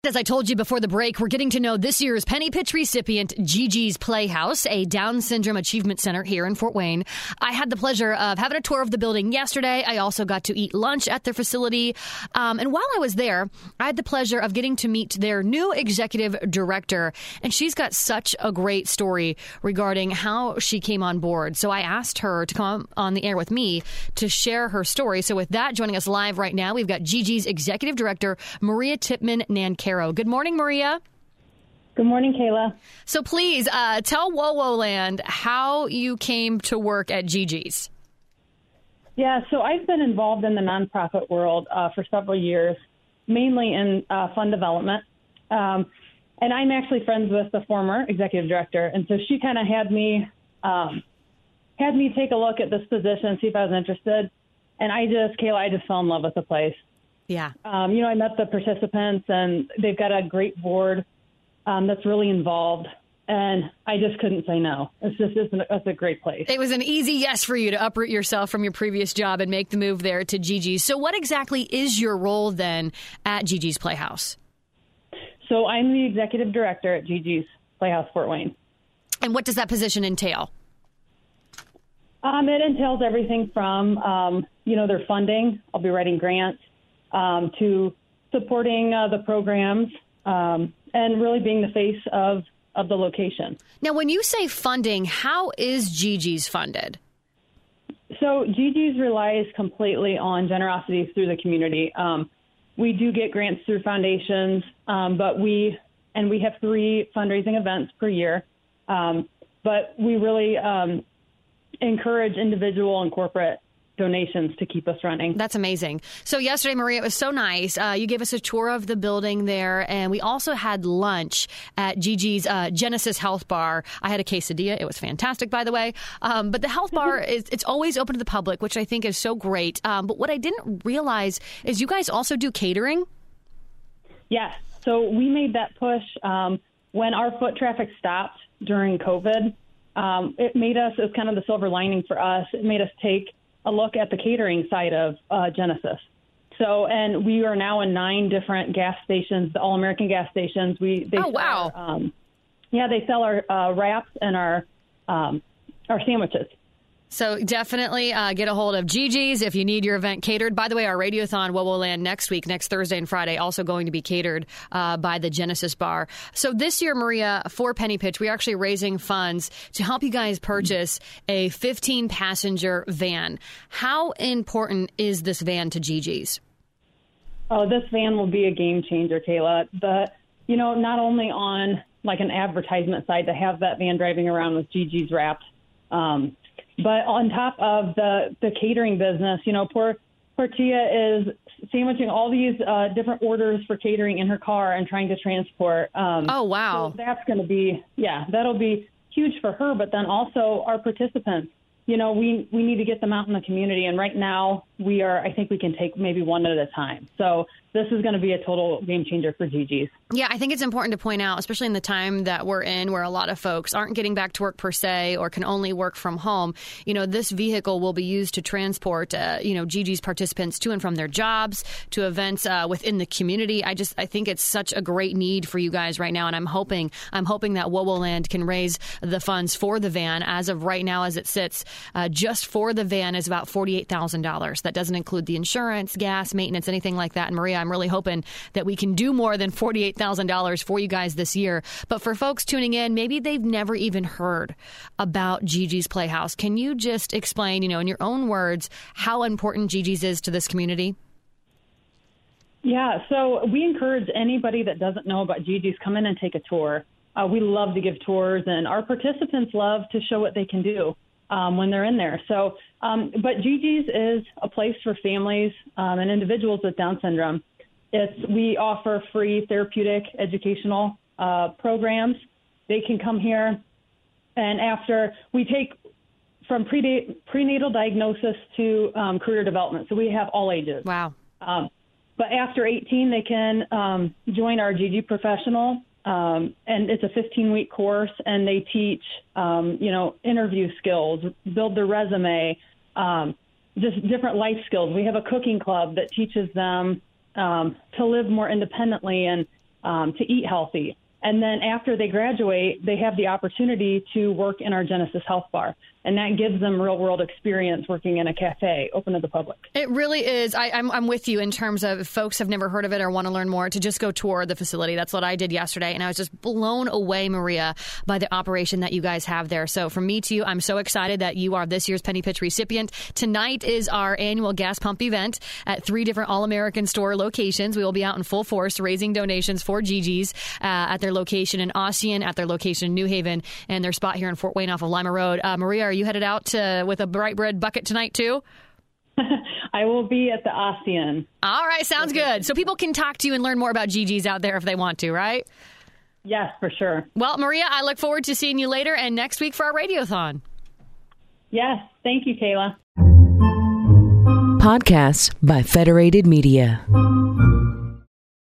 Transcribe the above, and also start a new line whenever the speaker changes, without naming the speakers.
As I told you before the break, we're getting to know this year's Penny Pitch recipient, Gigi's Playhouse, a Down Syndrome Achievement Center here in Fort Wayne. I had the pleasure of having a tour of the building yesterday. I also got to eat lunch at their facility. And while I was there, I had the pleasure of getting to meet their new executive director. And she's got such a great story regarding how she came on board. So I asked her to come on the air with me to share her story. So with that, joining us live right now, we've got Gigi's executive director, Maria Tipman-Nancaro. Good morning, Maria.
Good morning, Kayla.
So please tell WoWoLand how you came to work at Gigi's.
Yeah, so I've been involved in the nonprofit world for several years, mainly in fund development. And I'm actually friends with the former executive director. And so she kind of had me take a look at this position, see if I was interested. And I just fell in love with the place.
Yeah.
I met the participants, and they've got a great board that's really involved, and I just couldn't say no. It's a great place.
It was an easy yes for you to uproot yourself from your previous job and make the move there to Gigi's. So what exactly is your role then at Gigi's Playhouse?
So I'm the executive director at Gigi's Playhouse Fort Wayne.
And what does that position entail?
It entails everything from, their funding. I'll be writing grants. To supporting the programs and really being the face of the location.
Now, when you say funding, how is Gigi's funded?
So Gigi's relies completely on generosity through the community. We do get grants through foundations, but we have 3 fundraising events per year. But we really encourage individual and corporate donations to keep us running.
That's amazing. So yesterday, Maria, it was so nice. You gave us a tour of the building there, and we also had lunch at Gigi's Genesis Health Bar. I had a quesadilla. It was fantastic, by the way. But the health bar, it's always open to the public, which I think is so great. But what I didn't realize is you guys also do catering?
Yes. So we made that push when our foot traffic stopped during COVID. It was kind of the silver lining for us. It made us take a look at the catering side of Genesis. So, and we are now in 9 different gas stations, the All-American gas stations.
Wow.
They sell our wraps and our sandwiches.
So definitely get a hold of Gigi's if you need your event catered. By the way, our Radiothon WoWoLand next Thursday and Friday, also going to be catered by the Genesis Bar. So this year, Maria, for Penny Pitch, we're actually raising funds to help you guys purchase a 15-passenger van. How important is this van to Gigi's?
Oh, this van will be a game changer, Kayla. Not only on like an advertisement side to have that van driving around with Gigi's wraps, but on top of the catering business, poor Tia is sandwiching all these different orders for catering in her car and trying to transport.
Oh, wow.
So that's going to be, that'll be huge for her. But then also our participants, we need to get them out in the community. And right now I think we can take maybe one at a time. So this is going to be a total game changer for Gigi's.
Yeah, I think it's important to point out, especially in the time that we're in where a lot of folks aren't getting back to work per se or can only work from home. This vehicle will be used to transport, Gigi's participants to and from their jobs, to events within the community. I think it's such a great need for you guys right now. And I'm hoping that WoWoLand can raise the funds for the van. As of right now, as it sits, just for the van is about $48,000. That doesn't include the insurance, gas, maintenance, anything like that. And Maria, I'm really hoping that we can do more than $48,000 for you guys this year. But for folks tuning in, maybe they've never even heard about Gigi's Playhouse. Can you just explain, in your own words, how important Gigi's is to this community?
Yeah, so we encourage anybody that doesn't know about Gigi's, come in and take a tour. We love to give tours, and our participants love to show what they can do when they're in there. So, but Gigi's is a place for families and individuals with Down syndrome. We offer free therapeutic educational programs. They can come here, and after we take from prenatal diagnosis to career development. So we have all ages.
Wow.
But after 18, they can join our Gigi Professional, and it's a 15-week course, and they teach, interview skills, build their resume, just different life skills. We have a cooking club that teaches them to live more independently and to eat healthy. And then after they graduate, they have the opportunity to work in our Genesis Health Bar. And that gives them real-world experience working in a cafe open to the public.
It really is. I'm with you in terms of if folks have never heard of it or want to learn more, to just go tour the facility. That's what I did yesterday. And I was just blown away, Maria, by the operation that you guys have there. So from me to you, I'm so excited that you are this year's Penny Pitch recipient. Tonight is our annual gas pump event at 3 different All-American store locations. We will be out in full force raising donations for Gigi's at their location in Ossian, at their location in New Haven, and their spot here in Fort Wayne off of Lima Road. Maria, are you headed out with a bright red bucket tonight too?
I will be at the Ossian.
All right, sounds good. So people can talk to you and learn more about Gigi's out there if they want to, right?
Yes, for sure.
Well, Maria, I look forward to seeing you later and next week for our Radiothon.
Yes, thank you, Kayla.
Podcasts by Federated Media.